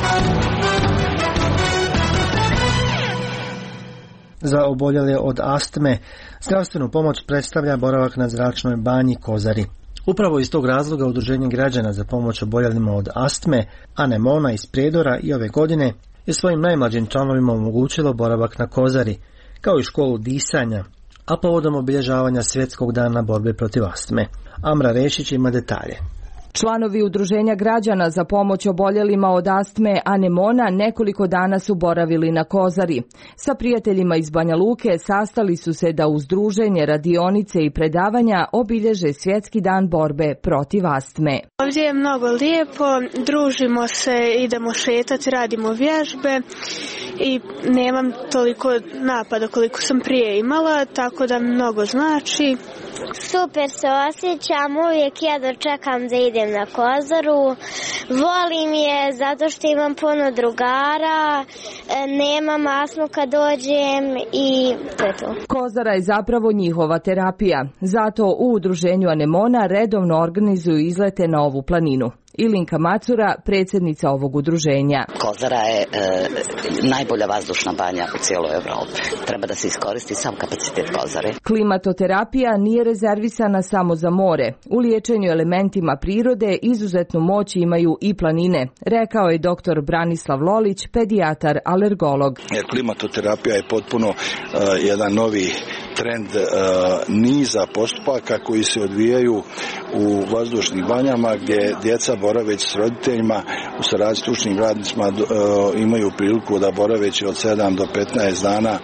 Za oboljele od astme zdravstvenu pomoć predstavlja boravak na zračnoj banji Kozari. Upravo iz tog razloga Udruženje građana za pomoć oboljelima od astme Anemona iz Prijedora i ove godine je svojim najmlađim članovima omogućilo boravak na Kozari, kao i školu disanja, a povodom obilježavanja Svjetskog dana borbe protiv astme. Amra Rešić ima detalje. Članovi Udruženja građana za pomoć oboljelima od astme Anemona nekoliko dana su boravili na Kozari. Sa prijateljima iz Banja Luke sastali su se da uz druženje, radionice i predavanja obilježe Svjetski dan borbe protiv astme. Ovdje je mnogo lijepo, družimo se, idemo šetati, radimo vježbe i nemam toliko napada koliko sam prije imala, tako da mnogo znači. Super se osjećam, uvijek jedva čekam da idem na Kozaru. Volim je zato što imam puno drugara, nemam astmu kad dođem i to je to. Kozara je zapravo njihova terapija, zato u Udruženju Anemona redovno organizuju izlete na ovu planinu. Ilinka Macura, predsjednica ovog udruženja. Kozara je najbolja vazdušna banja u cijeloj Europi. Treba da se iskoristi sam kapacitet Kozare. Klimatoterapija nije rezervisana samo za more. U liječenju elementima prirode izuzetnu moć imaju i planine, rekao je dr. Branislav Lolić, pedijatar alergolog. Jer klimatoterapija je potpuno jedan novi trend niza postupaka koji se odvijaju u vazdušnim banjama gdje djeca boraveći s roditeljima u saradnji s stručnim radnicima imaju priliku da boraveći od 7 do 15 dana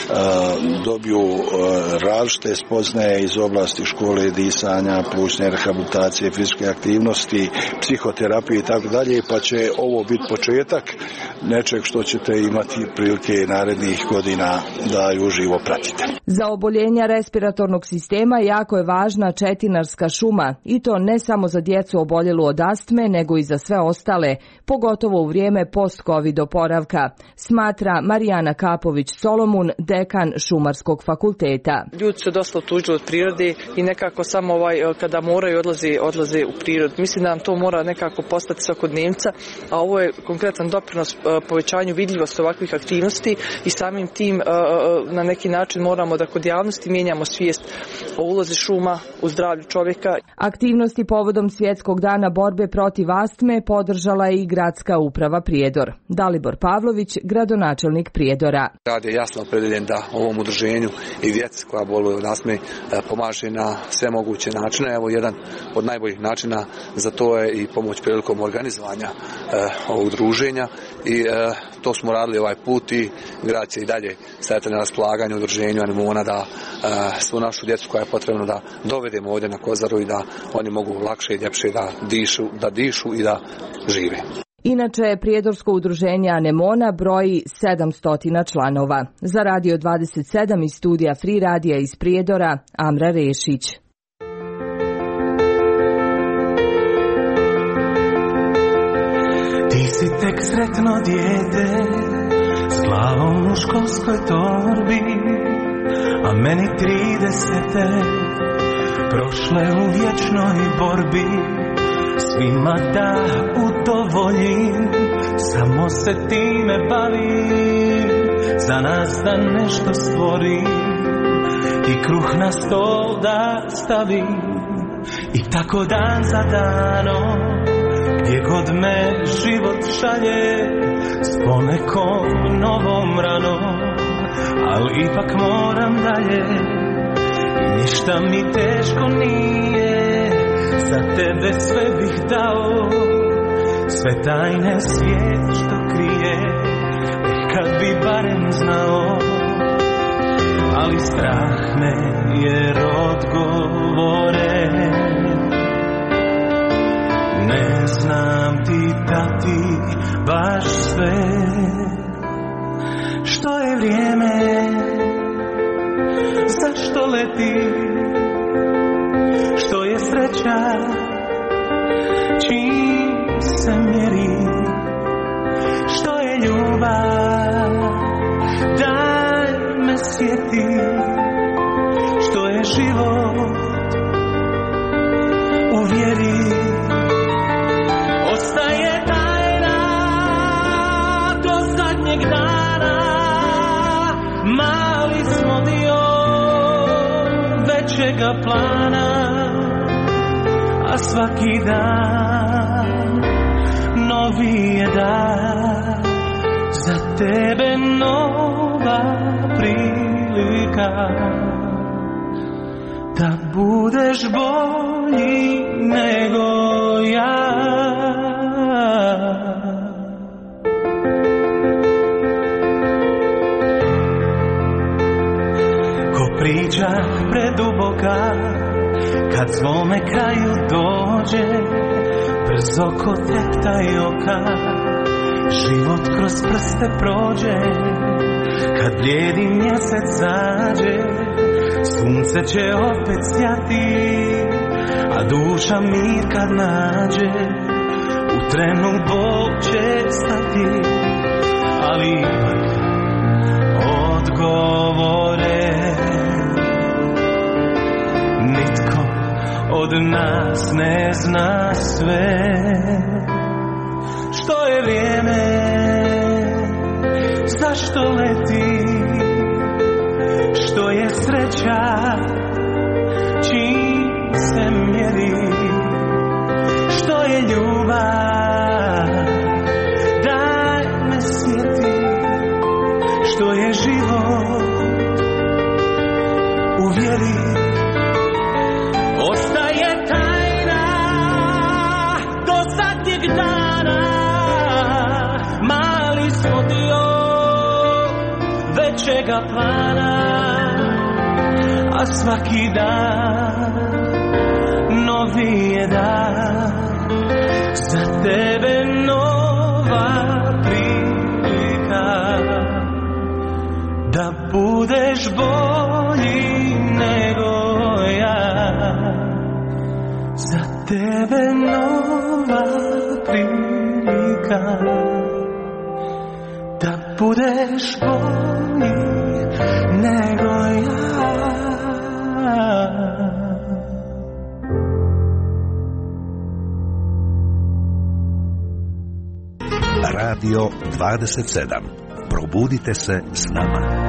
dobiju različite spoznaje iz oblasti škole, disanja, plućne rehabilitacije, fizičke aktivnosti, psihoterapije i tako dalje, pa će ovo biti početak nečeg što ćete imati prilike narednih godina da ju uživo pratite. Za oboljenja respiratornog sistema jako je važna četinarska šuma i to ne samo za djecu oboljelu od astme, nego i za sve ostale, pogotovo u vrijeme post-covid oporavka, smatra Marijana Kapović-Solomun, dekan Šumarskog fakulteta. Ljudi su dosta otuđili od prirode i nekako samo kada moraju odlaze u prirodu. Mislim da nam to mora nekako postati svakodnevnica, a ovo je konkretan doprinos povećanju vidljivosti ovakvih aktivnosti i samim tim na neki način moramo da kod javnosti mijenjamo svijest o ulozi šuma u zdravlju čovjeka. Aktivnosti povodom Svjetskog dana borbe protiv astme podržala je i gradska uprava Prijedor. Dalibor Pavlović, gradonačelnik Prijedora. Grad je jasno opredeljen da ovom udruženju i djeci koja boluju od astme pomaže na sve moguće načine. Evo jedan od najboljih načina za to je i pomoć prilikom organizovanja ovog udruženja i to smo radili ovaj put i grad će i dalje stajati na raspolaganju udruženju Anemona da svu našu djecu koja je potrebno da dovedemo ovdje na Kozaru i da oni mogu lakše i ljepše da dišu i da žive. Inače, Prijedorsko udruženje Anemona broji 700 članova. Za Radio 27 iz studija Free radija iz Prijedora, Amra Rešić. Ti si tek sretno dijete s glavom u školskoj torbi, a meni 30 prošle u vječnoj borbi. Svima da udovoljim, samo se time bavim, za nas da nešto stvorim i kruh na stol da stavim. I tako dan za danom, gdje god me život šalje, s ponekom novom ranom, ali ipak moram dalje. I ništa mi teško nije, za tebe sve bih dao, sve tajne svijet što krije, kad bi barem znao. Ali strah me jer odgovore ne znam ti dati baš sve. Što je vrijeme, zašto leti, što je sreća, čim se mjeri, što je ljubav, daj me sjeti, što je život, u vjeri. većega plana, a svaki dan novi je dan, za tebe nova prilika, da budeš bolji nego ja. Ko priča preduboka, kad svome kraju dođe, brzo ko teptaj oka, život kroz prste prođe. Kad blijedi mjesec zađe, sunce će opet sjati, a duša mir kad nađe, u trenu Bog će stati. Ali ipak odgovore nitko od nas ne zna sve. Što je vrijeme, zašto leti, što je sreća, čim se mjeri, što je ljubav, daj me sjeti, što je život, u vjeri ostaje tajna do zadnjeg dana. Mali smo dio većega plana, a svaki dan novi je dan, za tebe nova prilika, da budeš bolji nego ja, za tebe nova prilika, da budeš bolji nego ja. Radio 27. Probudite se s nama.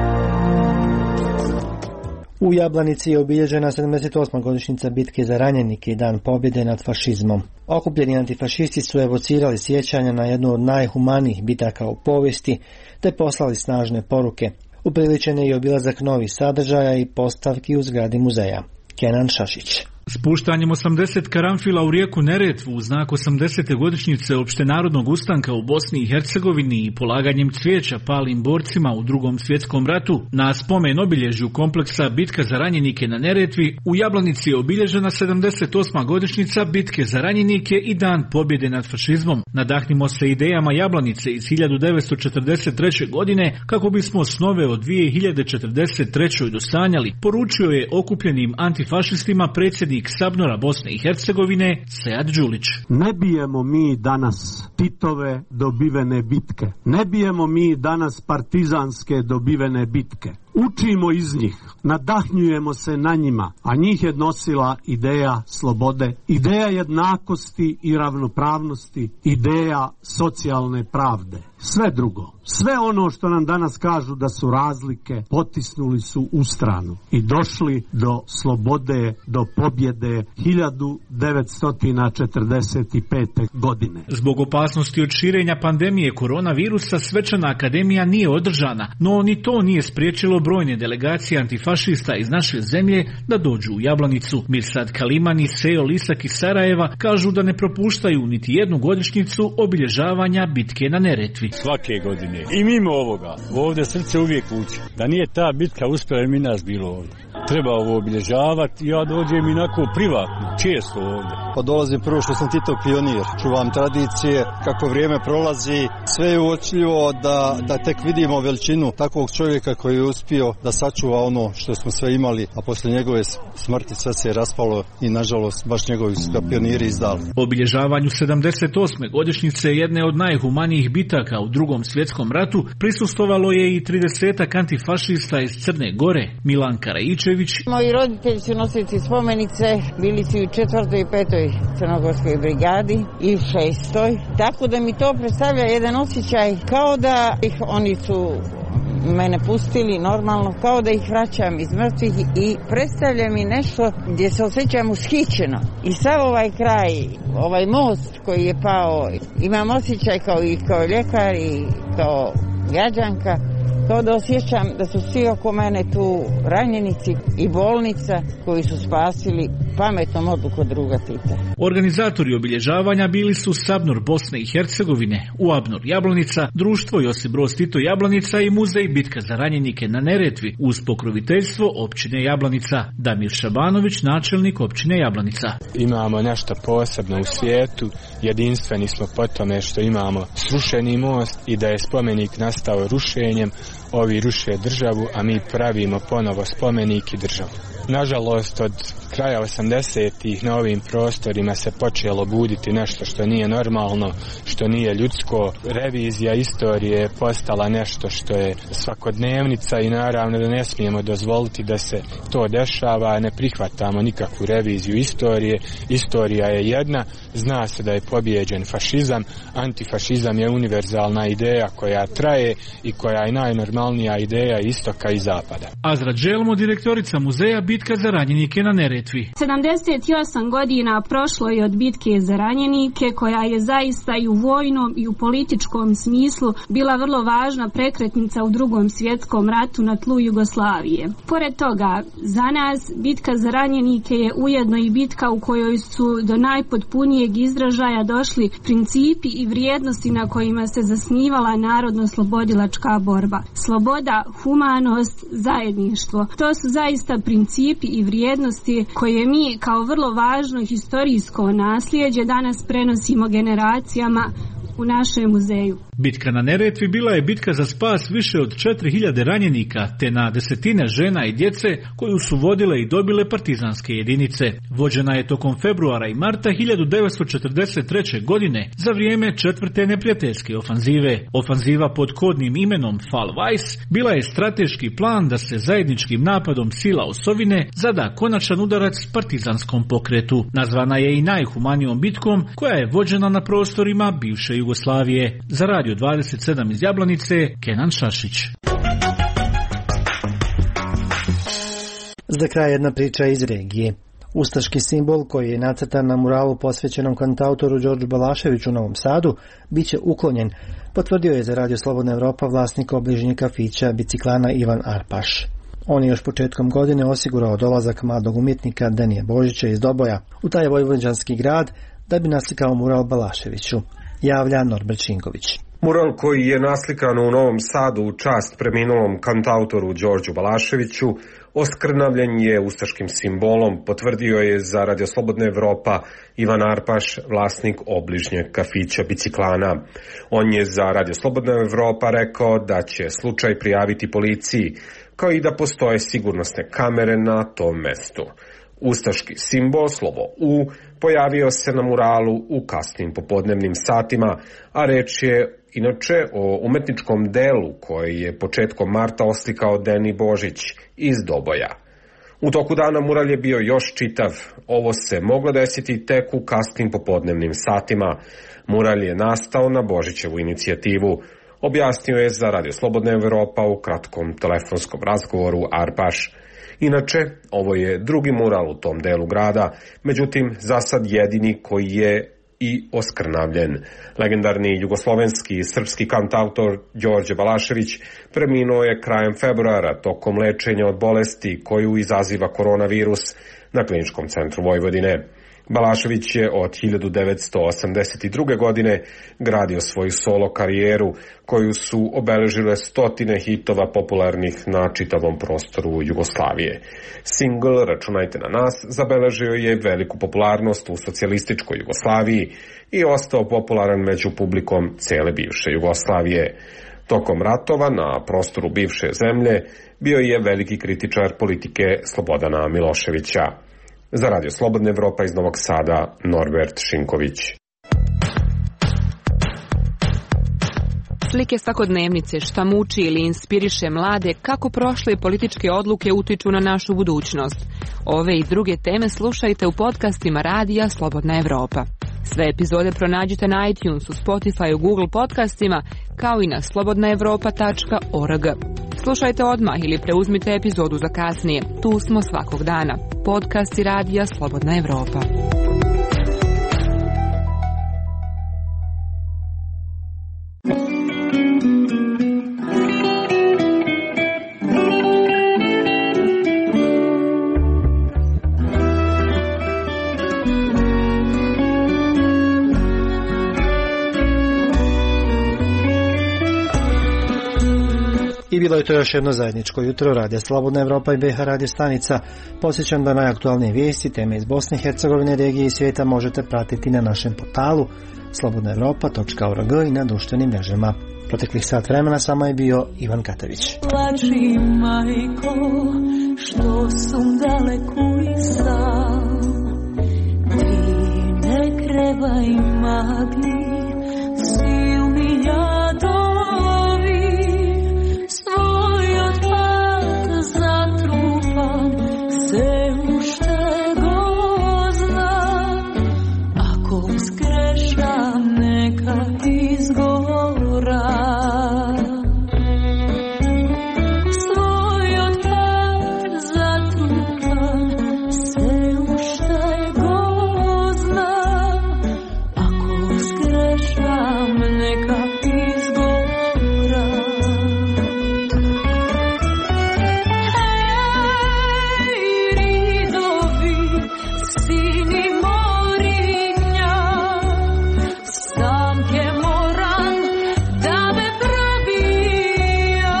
U Jablanici je obilježena 78. godišnjica bitke za ranjenike i dan pobjede nad fašizmom. Okupljeni antifašisti su evocirali sjećanja na jednu od najhumanijih bitaka u povijesti, te poslali snažne poruke. Upriličen je i obilazak novih sadržaja i postavki u zgradi muzeja. Kenan Šašić. Spuštanjem 80 karanfila u rijeku Neretvu u znak 80. godišnjice opštenarodnog ustanka u Bosni i Hercegovini i polaganjem cvijeća palim borcima u Drugom svjetskom ratu na spomen obilježju kompleksa Bitka za ranjenike na Neretvi, u Jablanici je obilježena 78. godišnjica Bitke za ranjenike i dan pobjede nad fašizmom. Nadahnimo se idejama Jablanice iz 1943. godine kako bismo snove od 2043. dosanjali, poručio je okupljenim antifašistima predsjednik Sabnora Bosne i Hercegovine Sead Đulić. Ne bijemo mi danas Titove dobivene bitke. Ne bijemo mi danas partizanske dobivene bitke. Učimo iz njih, nadahnjujemo se na njima, a njih je nosila ideja slobode, ideja jednakosti i ravnopravnosti, ideja socijalne pravde. Sve drugo, sve ono što nam danas kažu da su razlike, potisnuli su u stranu i došli do slobode, do pobjede 1945. godine. Zbog opasnosti od širenja pandemije koronavirusa svečana akademija nije održana, no ni to nije spriječilo brojne delegacije antifašista iz naše zemlje da dođu u Jablanicu. Mirsad Kaliman i Sejo Lisak iz Sarajeva kažu da ne propuštaju niti jednu godišnjicu obilježavanja bitke na Neretvi. Svake godine. I mimo ovoga, ovdje srce uvijek uči. Da nije ta bitka uspjela, mi nas bilo ovdje. Treba ovo obilježavati, ja dođem inako privatno, često ovdje. Pa dolazim prvo što sam Titov pionir, čuvam tradicije, kako vrijeme prolazi, sve je uočljivo da tek vidimo veličinu takvog čovjeka koji je uspio da sačuva ono što smo sve imali, a poslije njegove smrti sve se je raspalo i nažalost baš njegovi su pioniri izdali. Obilježavanju 78. godišnjice jedne od najhumanijih bitaka u Drugom svjetskom ratu prisustvovalo je i 30 antifašista iz Crne Gore. Milan Karajičević. Moji roditelji su nosioci spomenice, bili su i u 4. i 5. crnogorskoj brigadi i u 6. Tako da mi to predstavlja jedan osjećaj kao da ih oni su mene pustili normalno, kao da ih vraćam iz mrtvih i predstavlja mi nešto gdje se osjećam ushićeno. I sav ovaj kraj, ovaj most koji je pao, imam osjećaj kao ljekar i kao građanka, kao da osjećam da su svi oko mene tu ranjenici i bolnica koji su spasili pametnom odlukom druga Tita. Organizatori obilježavanja bili su Sabnor Bosne i Hercegovine, UABNOR Jablanica, Društvo Josip Broz Tito Jablanica i Muzej Bitka za ranjenike na Neretvi uz pokroviteljstvo općine Jablanica. Damir Šabanović, načelnik općine Jablanica. Imamo nešto posebno u svijetu, jedinstveni smo po tome što imamo srušeni most i da je spomenik nastao rušenjem. Ovi ruše državu, a mi pravimo ponovo spomenik i državu. Nažalost, od kraja 80-ih na ovim prostorima se počelo buditi nešto što nije normalno, što nije ljudsko. Revizija istorije je postala nešto što je svakodnevnica i naravno da ne smijemo dozvoliti da se to dešava, ne prihvatamo nikakvu reviziju istorije. Istorija je jedna, zna se da je pobijeđen fašizam, antifašizam je univerzalna ideja koja traje i koja je najnormalnija ideja istoka i zapada. Azra Đelmo, direktorica muzeja Bitka za ranjenike na Neretvi. 78 godina prošlo je od bitke za ranjenike, koja je zaista i u vojnom i u političkom smislu bila vrlo važna prekretnica u Drugom svjetskom ratu na tlu Jugoslavije. Pored toga, za nas bitka za ranjenike je ujedno i bitka u kojoj su do najpotpunijeg izražaja došli principi i vrijednosti na kojima se zasnivala narodno-slobodilačka borba. Sloboda, humanost, zajedništvo. To su zaista principi i vrijednosti koje mi kao vrlo važno historijsko nasljeđe danas prenosimo generacijama u našem muzeju. Bitka na Neretvi bila je bitka za spas više od 4000 ranjenika, te na desetine žena i djece koju su vodile i dobile partizanske jedinice. Vođena je tokom februara i marta 1943. godine za vrijeme 4. neprijateljske ofanzive. Ofanziva pod kodnim imenom Fall Weiss bila je strateški plan da se zajedničkim napadom sila Osovine zada konačan udarac partizanskom pokretu. Nazvana je i najhumanijom bitkom koja je vođena na prostorima bivše Jugoslavije. Za Radio 27 iz Jablanice, Kenan Šašić. Za kraj jedna priča iz regije. Ustaški simbol koji je nacrtan na muralu posvećenom kantautoru Đorđu Balaševiću u Novom Sadu bit će uklonjen, potvrdio je za Radio Slobodna Evropa vlasnik obližnjeg kafića Biciklana Ivan Arpaš. On je još početkom godine osigurao dolazak mladog umjetnika Denije Božića iz Doboja u taj vojvođanski grad da bi naslikao mural Balaševiću, javlja Norbert Šinković. Mural koji je naslikan u Novom Sadu u čast preminulom kantautoru Đorđu Balaševiću oskrnavljen je ustaškim simbolom, potvrdio je za Radio Slobodna Evropa Ivan Arpaš, vlasnik obližnjeg kafića Biciklana. On je za Radio Slobodna Evropa rekao da će slučaj prijaviti policiji, kao i da postoje sigurnosne kamere na tom mestu. Ustaški simbol, slovo U, pojavio se na muralu u kasnim popodnevnim satima, a reč je inače o umetničkom delu koji je početkom marta oslikao Deni Božić iz Doboja. U toku dana mural je bio još čitav. Ovo se moglo desiti tek u kasnim popodnevnim satima. Mural je nastao na Božićevu inicijativu, objasnio je za Radio Slobodna Evropa u kratkom telefonskom razgovoru Arpaš. Inače, ovo je drugi mural u tom delu grada, međutim, za sad jedini koji je i oskrnavljen. Legendarni jugoslovenski i srpski kantautor Đorđe Balašević preminuo je krajem februara tokom lečenja od bolesti koju izaziva koronavirus na Kliničkom centru Vojvodine. Balašević je od 1982. godine gradio svoju solo karijeru koju su obeležile stotine hitova popularnih na čitavom prostoru Jugoslavije. Singl Računajte na nas zabeležio je veliku popularnost u socijalističkoj Jugoslaviji i ostao popularan među publikom cele bivše Jugoslavije. Tokom ratova na prostoru bivše zemlje bio je veliki kritičar politike Slobodana Miloševića. Za Radio Slobodna Evropa iz Novog Sada, Norbert Šinković. Slike svakodnevnice, šta muči ili inspiriše mlade, kako prošle političke odluke utiču na našu budućnost. Ove i druge teme slušajte u podcastima Radija Slobodna Evropa. Sve epizode pronađite na iTunesu, Spotify, Google podcastima, kao i na slobodnaevropa.org. Slušajte odmah ili preuzmite epizodu za kasnije. Tu smo svakog dana. Podcast i radija Slobodna Evropa. I bilo je to još jedno zajedničko jutro Radija Slobodna Evropa i BiH radio stanica. Podsjećam da najaktualnije vijesti, teme iz Bosne i Hercegovine, regije i svijeta možete pratiti na našem portalu slobodnaevropa.org i na društvenim mrežama. Proteklih sat vremena samo je bio Ivan Katavić. Plači, majko, što sam daleku i sam. Ti ne krevaj magli, silni jadovi, svoj otpad zatrupan, se uštego znam. Ako zgrešam, neka izgora. Svoj otpad zatrupan, se uštego znam. Ako zgrešam, neka izgora. Hej, ridovi, sini morinja, stanke moram da me probija.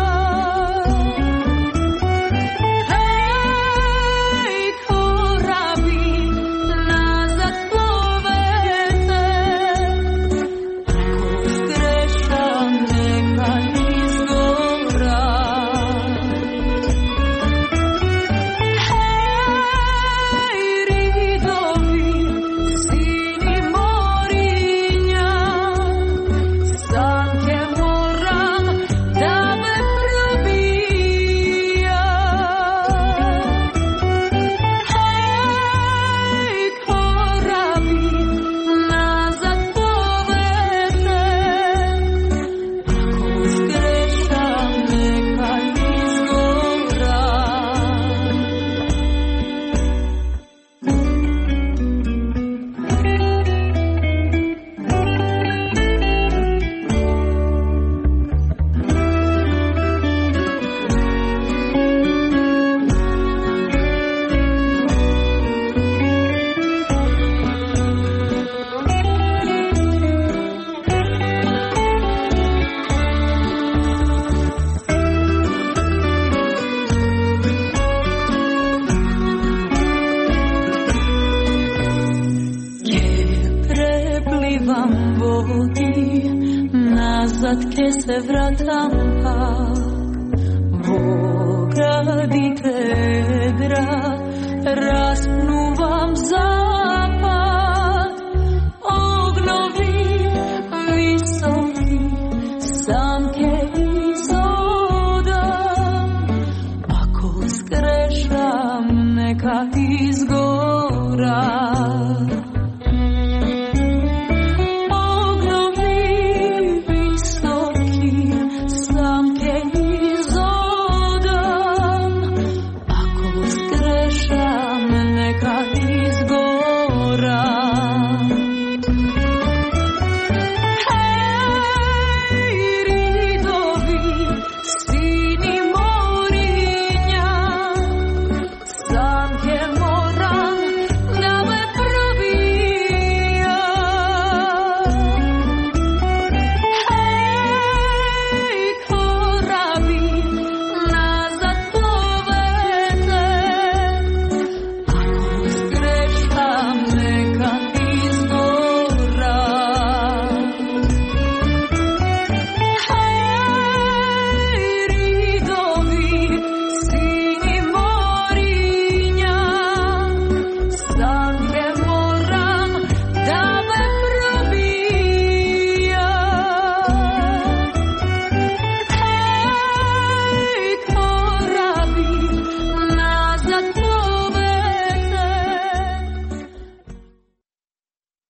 Hej, korabi, nazad plovete, ako zgrešam, neka izgora. Hej, ridovi, sini morinja, stanke moram da me probija. Hej, korabi, nazad plovete, ako zgrešam, neka izgora. Preplivam vodi, nazad ke se vratam pak. Vogradite dra, raspnu